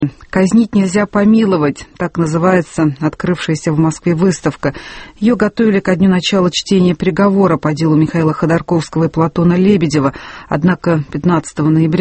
«Казнить нельзя помиловать», так называется открывшаяся в Москве выставка. Ее готовили ко дню начала чтения приговора по делу Михаила Ходорковского и Платона Лебедева. Однако 15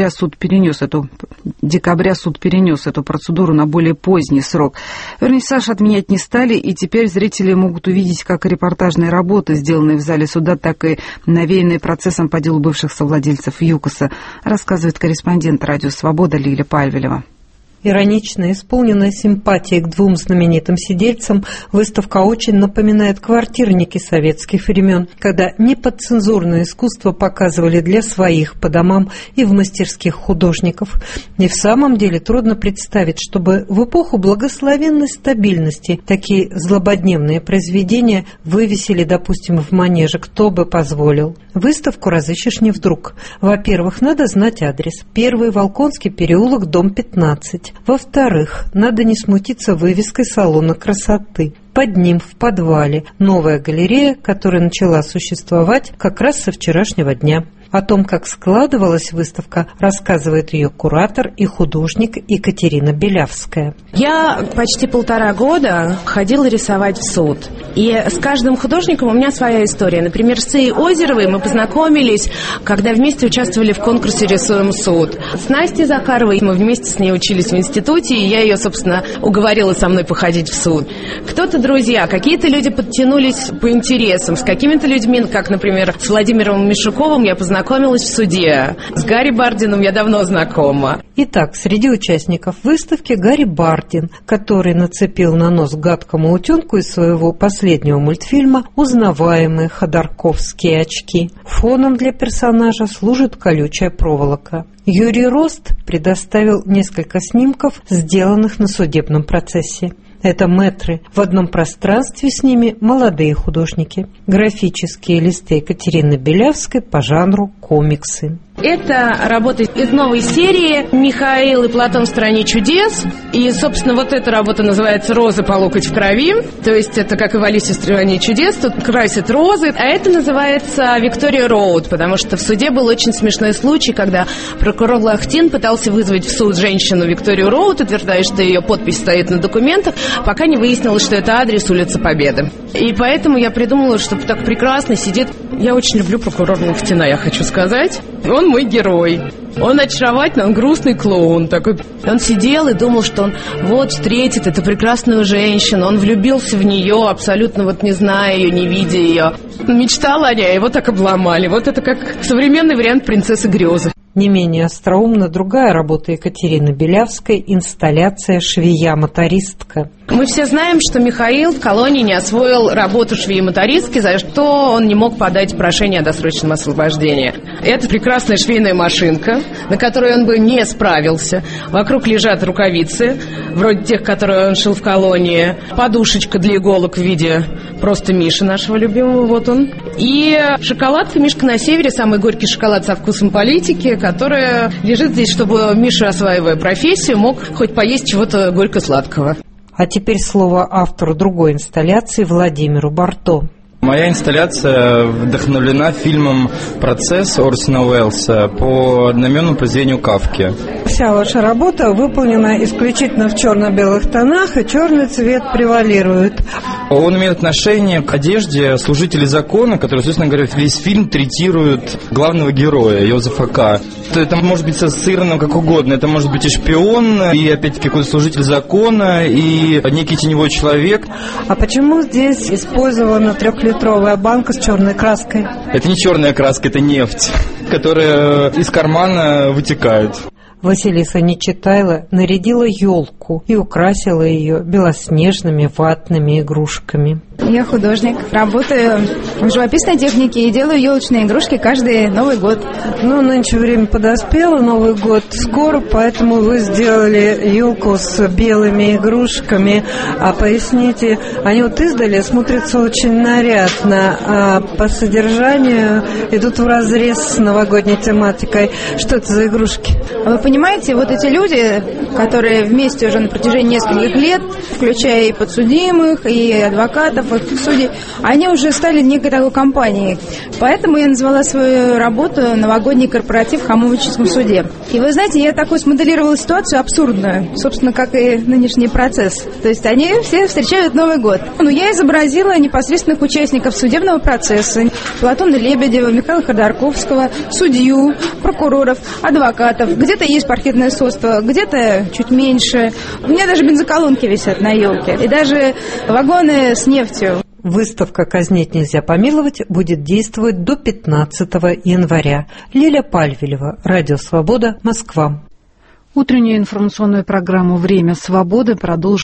декабря суд перенес эту процедуру на более поздний срок. Вернисаж отменять не стали, и теперь зрители могут увидеть как репортажные работы, сделанные в зале суда, так и навеянные процессом по делу бывших совладельцев ЮКОСа, рассказывает корреспондент «Радио Свобода» Лиля Пальвелева. Иронично исполненная симпатией к двум знаменитым сидельцам, выставка очень напоминает квартирники советских времен, когда неподцензурное искусство показывали для своих по домам и в мастерских художников. И в самом деле трудно представить, чтобы в эпоху благословенной стабильности такие злободневные произведения вывесили, допустим, в манеже. Кто бы позволил? Выставку разыщешь не вдруг. Во-первых, надо знать адрес. 1 Волконский переулок, дом 15. Во-вторых, надо не смутиться вывеской салона красоты. Под ним, в подвале, новая галерея, которая начала существовать как раз со вчерашнего дня. О том, как складывалась выставка, рассказывает ее куратор и художник Екатерина Белявская. Я почти 1,5 года ходила рисовать в суд. И с каждым художником у меня своя история. Например, с Ией Озеровой мы познакомились, когда вместе участвовали в конкурсе «Рисуем суд». С Настей Захаровой мы вместе с ней учились в институте, и я ее, собственно, уговорила со мной походить в суд. Кто-то друзья, какие-то люди подтянулись по интересам. С какими-то людьми, как, например, с Владимиром Мишуковым я познакомилась в суде. С Гарри Бардином я давно знакома. Итак, среди участников выставки Гарри Бардин, который нацепил на нос гадкому утенку из своего последнего мультфильма узнаваемые ходорковские очки. Фоном для персонажа служит колючая проволока. Юрий Рост предоставил несколько снимков, сделанных на судебном процессе. Это мэтры. В одном пространстве с ними молодые художники. Графические листы Екатерины Белявской по жанру комиксы. Это работа из новой серии «Михаил и Платон в стране чудес». И, собственно, вот эта работа называется «Розы по локоть в крови». То есть это как и в «Алисе в стране чудес». Тут красят розы. А это называется «Виктория Роуд», потому что в суде был очень смешной случай, когда прокурор Лахтин пытался вызвать в суд женщину Викторию Роуд, утверждая, что ее подпись стоит на документах, пока не выяснилось, что это адрес улицы Победы. И поэтому я придумала, что так прекрасно сидит. Я очень люблю прокурора Лахтина, я хочу сказать. Он мой герой. Он очаровательный, он грустный клоун такой. Он сидел и думал, что он вот встретит эту прекрасную женщину. Он влюбился в нее, абсолютно вот не зная ее, не видя ее. Мечтал о ней, его так обломали. Вот это как современный вариант «Принцессы грезы». Не менее остроумна другая работа Екатерины Белявской «Инсталляция «Швея-мотористка». Мы все знаем, что Михаил в колонии не освоил работу швеи-мотористки, за что он не мог подать прошение о досрочном освобождении. Это прекрасная швейная машинка, на которой он бы не справился. Вокруг лежат рукавицы, вроде тех, которые он шил в колонии. Подушечка для иголок в виде просто Миши нашего любимого, вот он. И шоколадка «Мишка на севере», самый горький шоколад со вкусом политики, которая лежит здесь, чтобы Миша, осваивая профессию, мог хоть поесть чего-то горько-сладкого. А теперь слово автору другой инсталляции Владимиру Барто. Моя инсталляция вдохновлена фильмом «Процесс» Орсона Уэллса по одноименному произведению Кафки. Вся ваша работа выполнена исключительно в черно-белых тонах, и черный цвет превалирует. Он имеет отношение к одежде служителей закона, которые, собственно говоря, весь фильм третируют главного героя, Йозефа К. Это может быть ассоциировано как угодно. Это может быть и шпион, и опять-таки какой-то служитель закона, и некий теневой человек. А почему здесь использована 3-литровая банка с черной краской? Это не черная краска, это нефть, которая из кармана вытекает. Василиса Нечитайло нарядила елку и украсила ее белоснежными ватными игрушками. Я художник, работаю в живописной технике и делаю елочные игрушки каждый Новый год. Ну, нынче время подоспело, Новый год скоро, поэтому вы сделали елку с белыми игрушками. А поясните, они вот издали смотрятся очень нарядно, а по содержанию идут вразрез с новогодней тематикой. Что это за игрушки? Вы понимаете, вот эти люди, которые вместе уже на протяжении нескольких лет, включая и подсудимых, и адвокатов, и судей, они уже стали некой такой компанией. Поэтому я назвала свою работу «Новогодний корпоратив в Хамовническом суде». И вы знаете, я такую смоделировала ситуацию абсурдную, собственно, как и нынешний процесс. То есть они все встречают Новый год. Я изобразила непосредственных участников судебного процесса: Платона Лебедева, Михаила Ходорковского, судью, прокуроров, адвокатов. Где-то есть паркетное сходство, где-то чуть меньше. У меня даже бензоколонки висят на елке. И даже вагоны с нефтью. Выставка «Казнить нельзя помиловать» будет действовать до 15 января. Лиля Пальвелева, Радио Свобода, Москва. Утреннюю информационную программу «Время свободы» продолжим.